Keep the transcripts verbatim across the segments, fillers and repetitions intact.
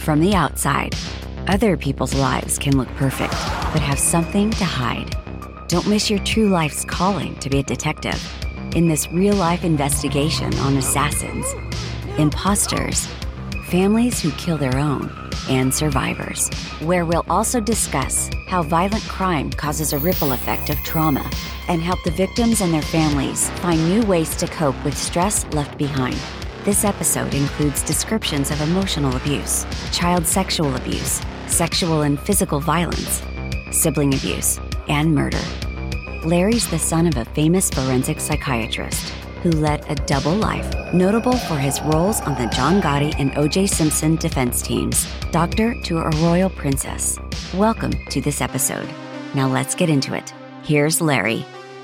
From the outside, other people's lives can look perfect, but have something to hide. Don't miss your true life's calling to be a detective in this real-life investigation on assassins, imposters, families who kill their own, and survivors, where we'll also discuss how violent crime causes a ripple effect of trauma and help the victims and their families find new ways to cope with stress left behind. This episode includes descriptions of emotional abuse, child sexual abuse, sexual and physical violence, sibling abuse, and murder. Larry's the son of a famous forensic psychiatrist who led a double life, notable for his roles on the John Gotti and O J Simpson defense teams, doctor to a royal princess. Welcome to this episode. Now let's get into it. Here's Larry.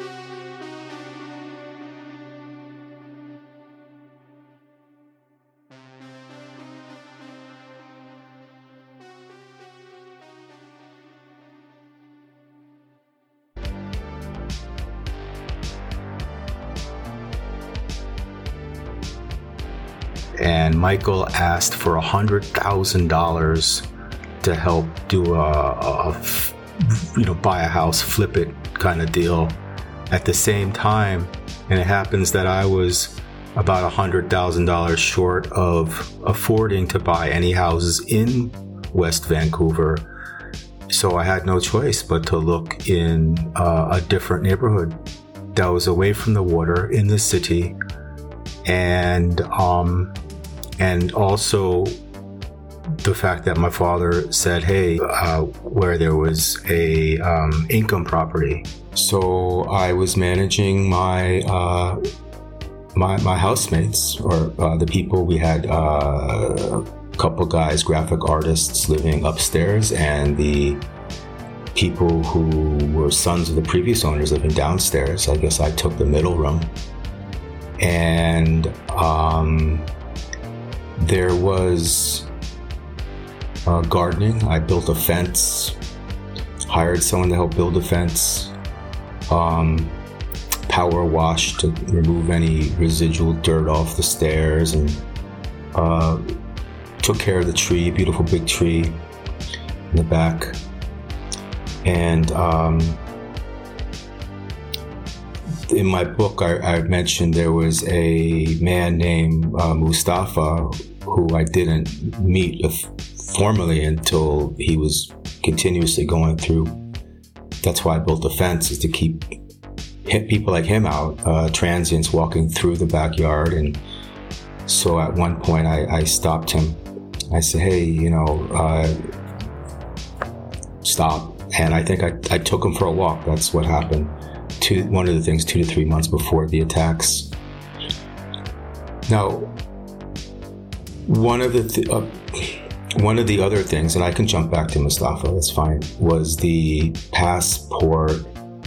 And Michael asked for one hundred thousand dollars to help do a, a, a, you know, buy a house, flip it kind of deal. At the same time, and it happens that I was about one hundred thousand dollars short of affording to buy any houses in West Vancouver. So I had no choice but to look in uh, a different neighborhood that was away from the water in the city. And um, and also the fact that my father said, hey, uh, where there was a um, income property. So I was managing my uh, my, my housemates, or uh, the people. We had uh, a couple guys, graphic artists, living upstairs, and the people who were sons of the previous owners living downstairs. I guess I took the middle room. And um, there was uh, gardening. I built a fence, hired someone to help build a fence, um, power wash to remove any residual dirt off the stairs, and uh, took care of the tree, beautiful big tree in the back. And um, in my book, I, I mentioned there was a man named uh, Mustafa who I didn't meet formally until he was continuously going through. That's why I built a fence, is to keep hit people like him out, uh, transients walking through the backyard. And so at one point I, I stopped him. I said, hey, you know, uh, stop. And I think I, I took him for a walk. That's what happened. Two, one of the things, two to three months before the attacks. Now, one of the th- uh, one of the other things, and I can jump back to Mustafa, that's fine, was the passport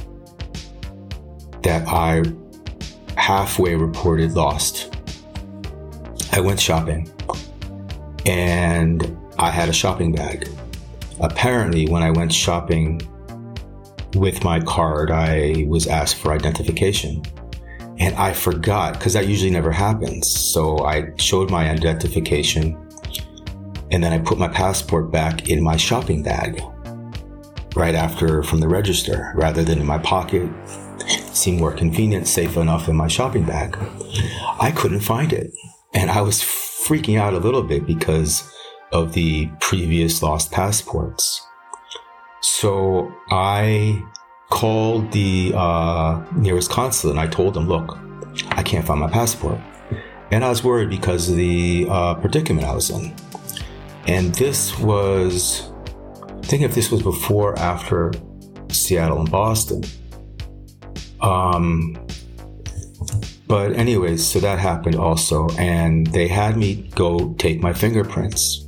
that I halfway reported lost. I went shopping, and I had a shopping bag. Apparently, when I went shopping with my card, I was asked for identification, and I forgot, because that usually never happens. So I showed my identification, and then I put my passport back in my shopping bag right after from the register, rather than in my pocket. It seemed more convenient, safe enough in my shopping bag. I couldn't find it, and I was freaking out a little bit because of the previous lost passports. So I called the uh, nearest consulate, and I told them, look, I can't find my passport. And I was worried because of the uh, predicament I was in. And this was, I think if this was before or after Seattle and Boston. Um, but anyways, so that happened also. And they had me go take my fingerprints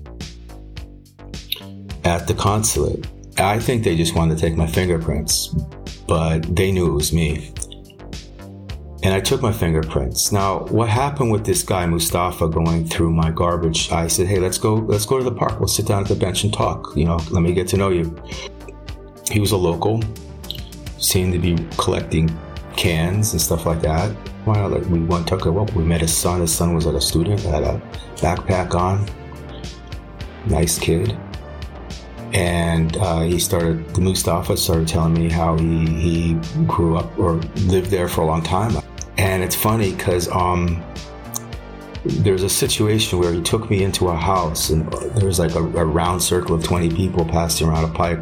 at the consulate. I think they just wanted to take my fingerprints, but they knew it was me. And I took my fingerprints. Now, what happened with this guy, Mustafa, going through my garbage, I said, hey, let's go, let's go to the park. We'll sit down at the bench and talk. You know, let me get to know you. He was a local, seemed to be collecting cans and stuff like that. Well, like, we went, took a walk. We met his son. His son was like a student, had a backpack on. nice kid. And uh, he started, the Mustafa started telling me how he, he grew up or lived there for a long time. And it's funny because um, there's a situation where he took me into a house and there was like a, a round circle of twenty people passing around a pipe.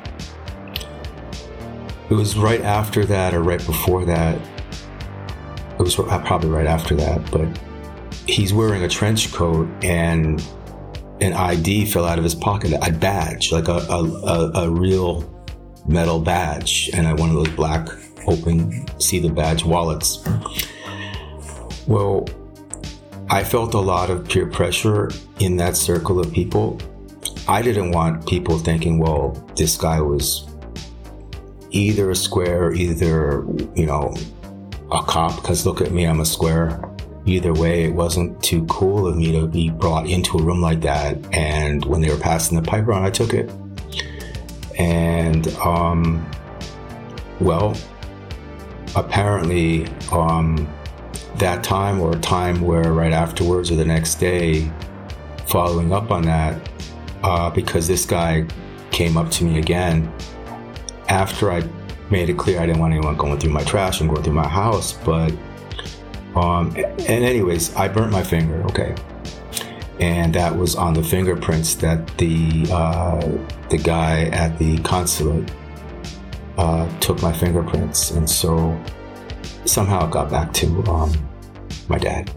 It was right after that or right before that. It was probably right after that, but he's wearing a trench coat and an I D fell out of his pocket, a badge, like a, a, a, a real metal badge, and one of those black open, see the badge wallets. Well, I felt a lot of peer pressure in that circle of people. I didn't want people thinking, well, this guy was either a square, either, you know, a cop, because look at me, I'm a square. Either way, it wasn't too cool of me to be brought into a room like that. And when they were passing the pipe around, I took it. And, um, well, apparently, um, that time or a time where right afterwards or the next day, following up on that, uh, because this guy came up to me again after I made it clear I didn't want anyone going through my trash and going through my house, but Um, and anyways, I burnt my finger, okay. And that was on the fingerprints that the uh, the guy at the consulate uh, took my fingerprints. And so somehow it got back to um, my dad.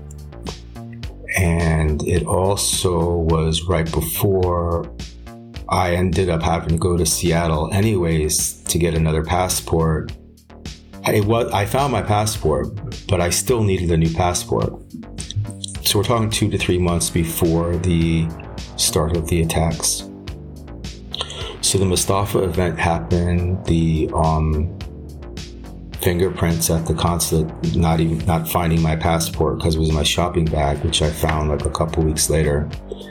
And it also was right before I ended up having to go to Seattle anyways to get another passport. It was, I found my passport, but I still needed a new passport. So we're talking two to three months before the start of the attacks. So the Mustafa event happened, the um, fingerprints at the consulate, not even not finding my passport because it was in my shopping bag, which I found like a couple weeks later.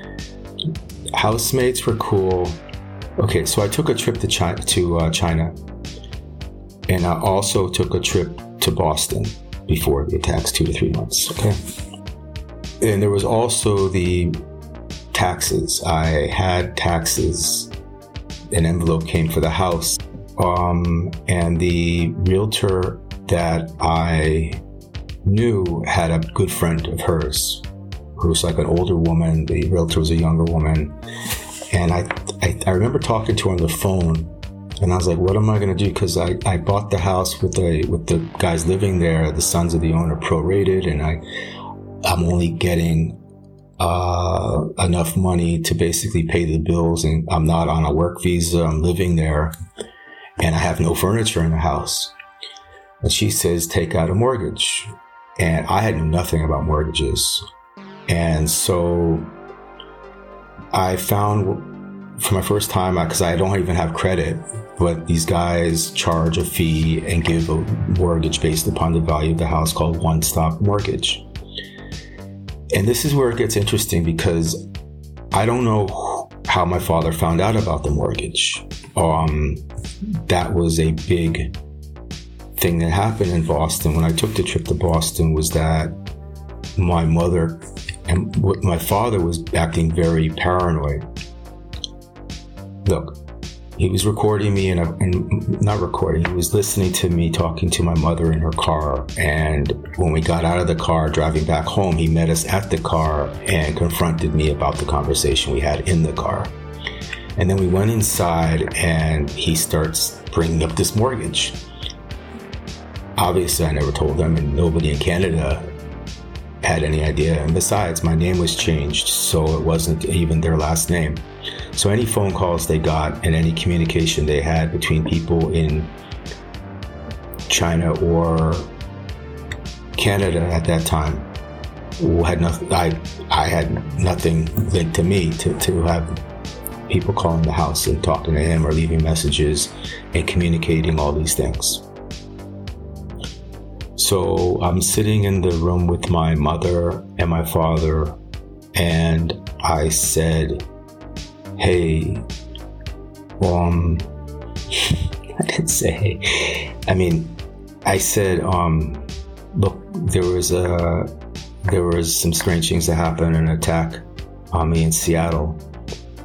Housemates were cool. Okay, so I took a trip to China, to uh, China. And I also took a trip to Boston before the attacks, two to three months, okay? And there was also the taxes. I had taxes. An envelope came for the house. Um, and the realtor that I knew had a good friend of hers who was like an older woman. The realtor was a younger woman. And I, I, I remember talking to her on the phone. And I was like, what am I going to do? Because I, I bought the house with the with the guys living there, the sons of the owner, prorated, and I, I'm only getting uh, enough money to basically pay the bills, and I'm not on a work visa. I'm living there, and I have no furniture in the house. And she says, take out a mortgage. And I had nothing about mortgages. And so I found, for my first time, because I don't even have credit, but these guys charge a fee and give a mortgage based upon the value of the house called one-stop mortgage. And this is where it gets interesting because I don't know how my father found out about the mortgage. Um, that was a big thing that happened in Boston. When I took the trip to Boston was that my mother and my father was acting very paranoid. Look, he was recording me, in a, and not recording, he was listening to me talking to my mother in her car. And when we got out of the car, driving back home, he met us at the car and confronted me about the conversation we had in the car. And then we went inside and he starts bringing up this mortgage. Obviously, I never told them, and nobody in Canada had any idea. And besides, my name was changed, so it wasn't even their last name. So any phone calls they got and any communication they had between people in China or Canada at that time had nothing. I I had nothing linked to me to, to have people calling the house and talking to him or leaving messages and communicating all these things. So I'm sitting in the room with my mother and my father, and I said, hey, um, I didn't say hey. I mean, I said, um, look, there was a, there was some strange things that happened, an attack on me in Seattle.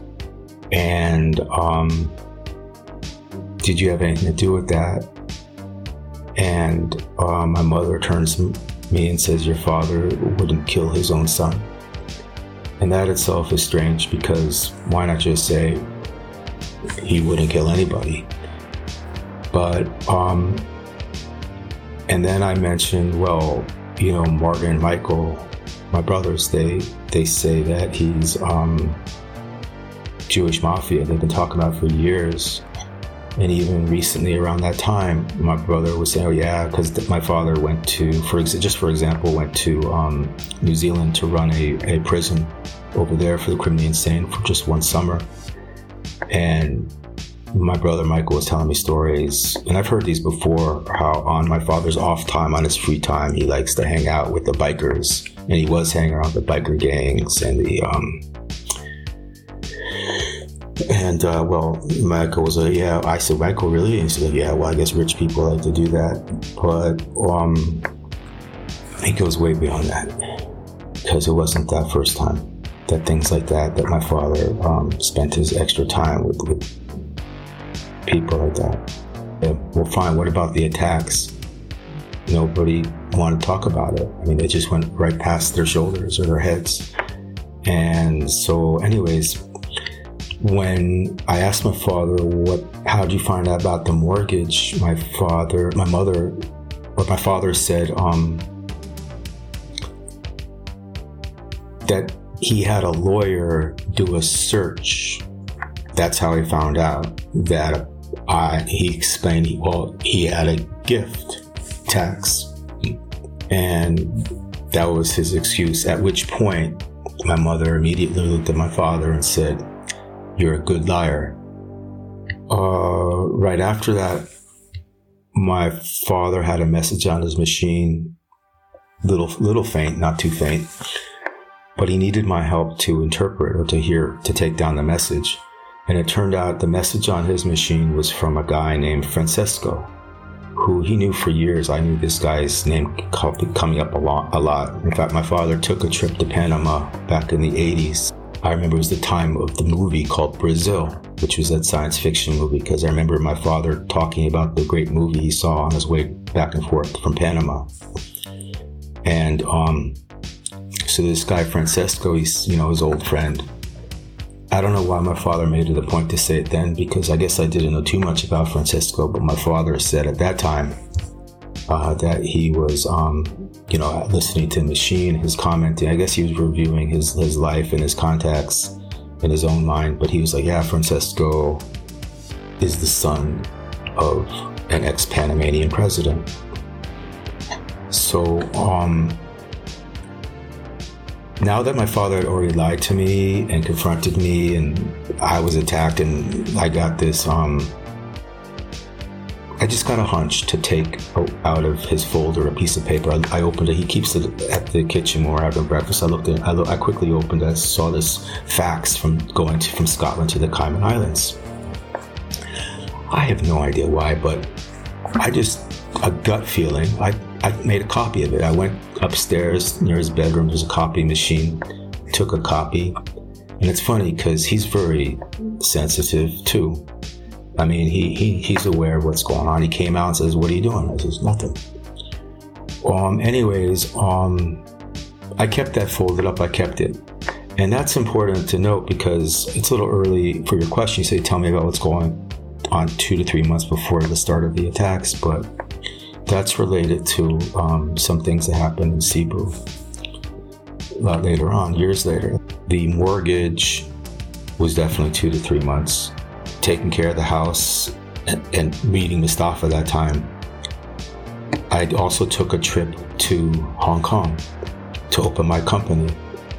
And um, did you have anything to do with that? And uh, my mother turns to me and says, your father wouldn't kill his own son. And that itself is strange, because why not just say he wouldn't kill anybody? But, um, and then I mentioned, well, you know, Martin and Michael, my brothers, they, they say that he's um, Jewish mafia. They've been talking about it for years. And even recently around that time, my brother was saying, oh yeah, because my father went to, for ex- just for example, went to um, New Zealand to run a, a prison over there for the criminally insane for just one summer. And my brother Michael was telling me stories, and I've heard these before, how on my father's off time, on his free time, he likes to hang out with the bikers. And he was hanging around the biker gangs and the, um, And, uh, well, Michael was like, yeah, I said, Michael, really? And he said, yeah, well, I guess rich people like to do that. But um, it goes way beyond that, because it wasn't that first time that things like that, that my father um, spent his extra time with, with people like that. Yeah, well, fine, what about the attacks? Nobody wanted to talk about it. I mean, they just went right past their shoulders or their heads. And so anyways, when I asked my father, what, how did you find out about the mortgage? My father, my mother, what my father said, um, that he had a lawyer do a search. That's how he found out that I, he explained, well, he had a gift tax. And that was his excuse, at which point my mother immediately looked at my father and said, you're a good liar. Uh, right after that, my father had a message on his machine, little little faint, not too faint, but he needed my help to interpret or to hear, to take down the message. And it turned out the message on his machine was from a guy named Francesco, who he knew for years. I knew this guy's name coming up a lot, a lot. In fact, my father took a trip to Panama back in the eighties. I remember it was the time of the movie called Brazil, which was that science fiction movie, because I remember my father talking about the great movie he saw on his way back and forth from Panama. And um, so this guy, Francesco, he's, you know, his old friend. I don't know why my father made it a point to say it then, because I guess I didn't know too much about Francesco, but my father said at that time uh, that he was, um, you know, listening to the machine, his commenting. I guess he was reviewing his, his life and his contacts in his own mind. But he was like, yeah, Francesco is the son of an ex-Panamanian president. So um, now that my father had already lied to me and confronted me, and I was attacked, and I got this, um, I just got a hunch to take out of his folder a piece of paper. I, I opened it. He keeps it at the kitchen when we're having breakfast. I looked at it. I, lo- I quickly opened it. I saw this fax from going to, from Scotland to the Cayman Islands. I have no idea why, but I just, a gut feeling, I, I made a copy of it. I went upstairs near his bedroom. There's a copy machine. Took a copy. And it's funny because he's very sensitive too. I mean, he, he he's aware of what's going on. He came out and says, what are you doing? I says, nothing. Um, anyways, um, I kept that folded up. I kept it. And that's important to note, because it's a little early for your question. You say, tell me about what's going on two to three months before the start of the attacks. But that's related to um, some things that happened in Cebu a lot later on, years later. The mortgage was definitely two to three months. Taking care of the house and, and meeting Mustafa that time. I also took a trip to Hong Kong to open my company.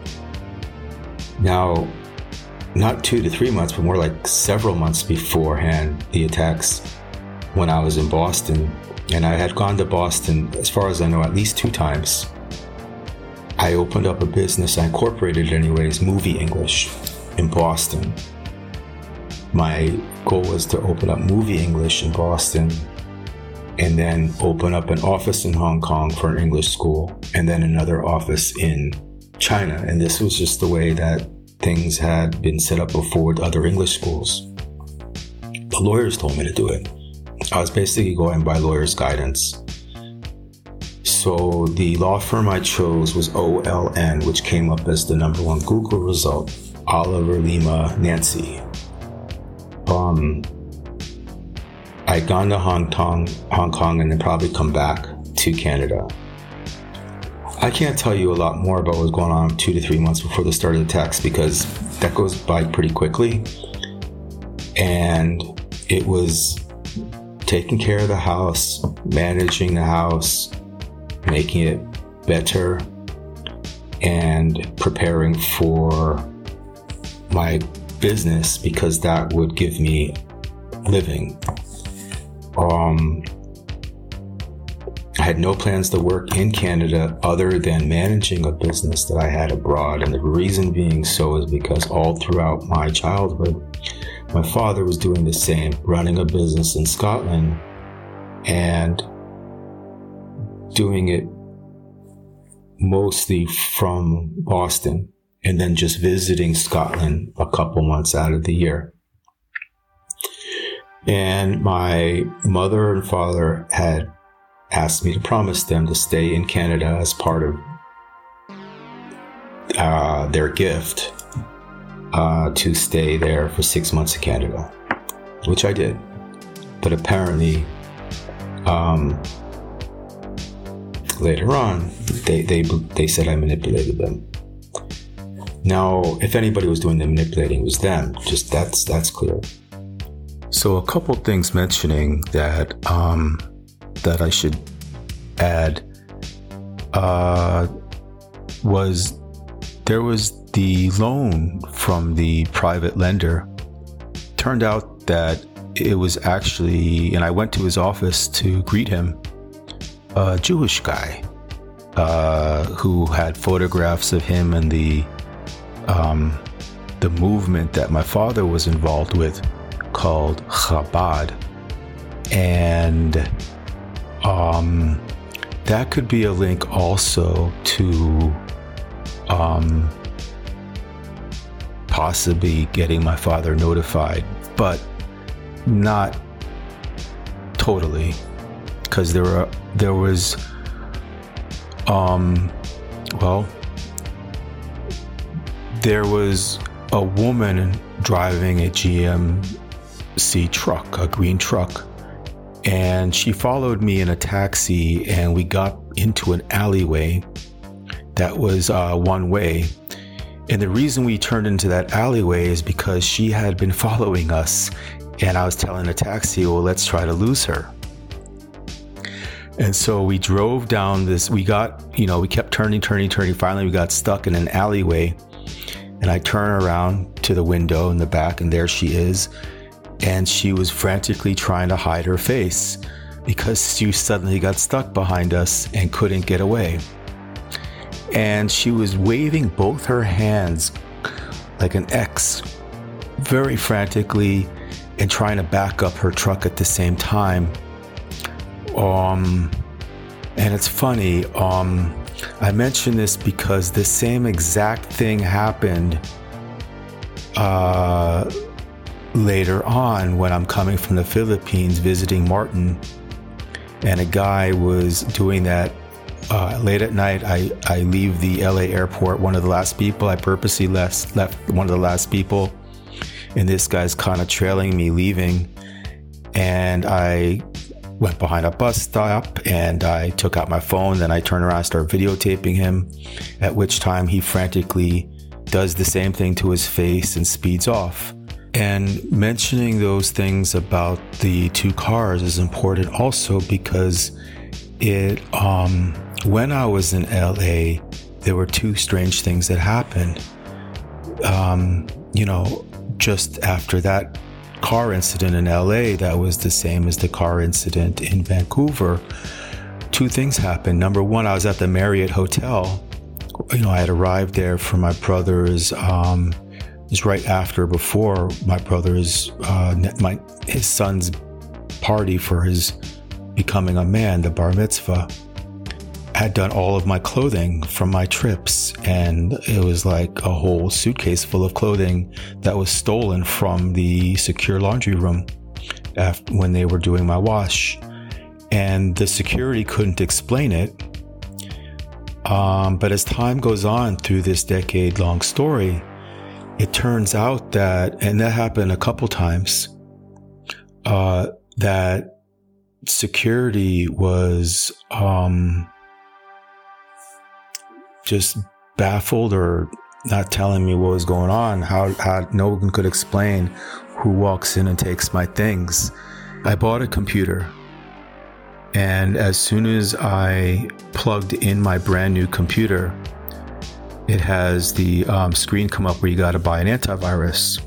Now, not two to three months, but more like several months beforehand, the attacks, when I was in Boston. And I had gone to Boston, as far as I know, at least two times. I opened up a business, I incorporated it anyways, Movie English in Boston. My goal was to open up Movie English in Boston, and then open up an office in Hong Kong for an English school, and then another office in China. And this was just the way that things had been set up before with other English schools. The lawyers told me to do it. I was basically going by lawyers' guidance. So the law firm I chose was O L N, which came up as the number one Google result, Oliver Lima Nancy. Um, I'd gone to Hong Kong, Hong Kong and then probably come back to Canada. I can't tell you a lot more about what was going on two to three months before the start of the tax because that goes by pretty quickly. And it was taking care of the house, managing the house, making it better, and preparing for my business because that would give me living. Um, I had no plans to work in Canada other than managing a business that I had abroad. And the reason being so is because all throughout my childhood, my father was doing the same, running a business in Scotland and doing it mostly from Boston and then just visiting Scotland a couple months out of the year. And my mother and father had asked me to promise them to stay in Canada as part of uh, their gift uh, to stay there for six months in Canada, which I did. But apparently, um, later on, they, they, they said I manipulated them. Now, if anybody was doing the manipulating, it was them. Just that's that's clear. So a couple things mentioning that um, that I should add uh, was there was the loan from the private lender. Turned out that it was actually, and I went to his office to greet him, a Jewish guy uh, who had photographs of him and the um, the movement that my father was involved with, called Chabad. And um, that could be a link also to um, possibly getting my father notified, but not totally, because there were there was um well there was a woman driving a G M C truck, a green truck, and she followed me in a taxi, and we got into an alleyway that was uh, one way. And the reason we turned into that alleyway is because she had been following us, and I was telling the taxi, well, let's try to lose her. And so we drove down this, we got, you know, we kept turning, turning, turning. Finally, we got stuck in an alleyway, and I turn around to the window in the back, and there she is. And she was frantically trying to hide her face because she suddenly got stuck behind us and couldn't get away. And she was waving both her hands like an X, very frantically, and trying to back up her truck at the same time. Um, and it's funny, um, I mention this because the same exact thing happened uh, later on when I'm coming from the Philippines visiting Martin, and a guy was doing that uh, late at night. I, I leave the L A airport, one of the last people, I purposely left, left one of the last people, and this guy's kind of trailing me leaving, and I went behind a bus stop and I took out my phone, then I turned around and started videotaping him, at which time he frantically does the same thing to his face and speeds off. And mentioning those things about the two cars is important also because it, um, when I was in L A, there were two strange things that happened. Um, you know, just after that car incident in L A, that was the same as the car incident in Vancouver. Two things happened. Number one, I was at the Marriott Hotel. You know, I had arrived there for my brother's, um, it was right after, before my brother's, uh, my his son's party for his becoming a man, the bar mitzvah. had done all of my clothing from my trips, and it was like a whole suitcase full of clothing that was stolen from the secure laundry room after, when they were doing my wash. And the security couldn't explain it. Um, but as time goes on through this decade-long story, it turns out that, and that happened a couple times, uh, that security was um, just baffled or not telling me what was going on. How, how no one could explain who walks in and takes my things. I bought a computer, and as soon as I plugged in my brand new computer, it has the um, screen come up where you got to buy an antivirus.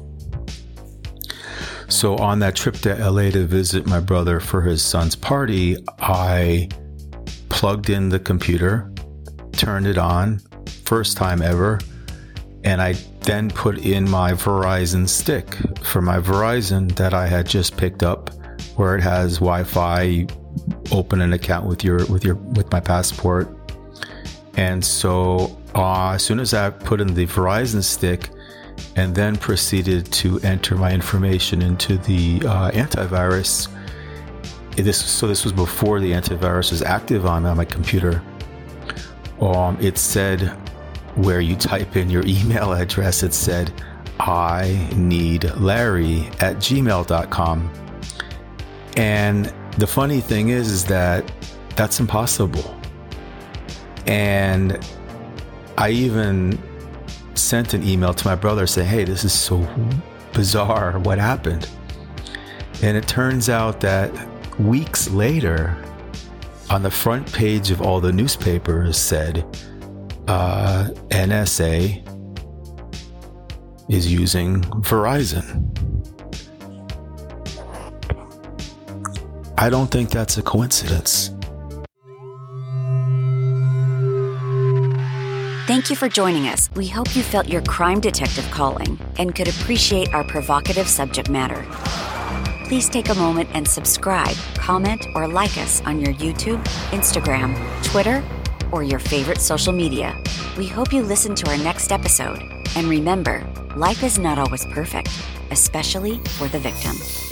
So on that trip to L A to visit my brother for his son's party, I plugged in the computer, turned it on, first time ever, and I then put in my Verizon stick for my Verizon that I had just picked up, where it has Wi-Fi. You open an account with your with your with my passport. And so uh, as soon as I put in the Verizon stick and then proceeded to enter my information into the uh, antivirus, this so this was before the antivirus was active on, on my computer. Um, it said, where you type in your email address, it said, I need Larry at gmail dot com. And the funny thing is, is that that's impossible. And I even sent an email to my brother saying, hey, this is so bizarre. What happened? And it turns out that weeks later, on the front page of all the newspapers said, uh, N S A is using Verizon. I don't think that's a coincidence. Thank you for joining us. We hope you felt your crime detective calling and could appreciate our provocative subject matter. Please take a moment and subscribe, comment, or like us on your YouTube, Instagram, Twitter, or your favorite social media. We hope you listen to our next episode. And remember, life is not always perfect, especially for the victim.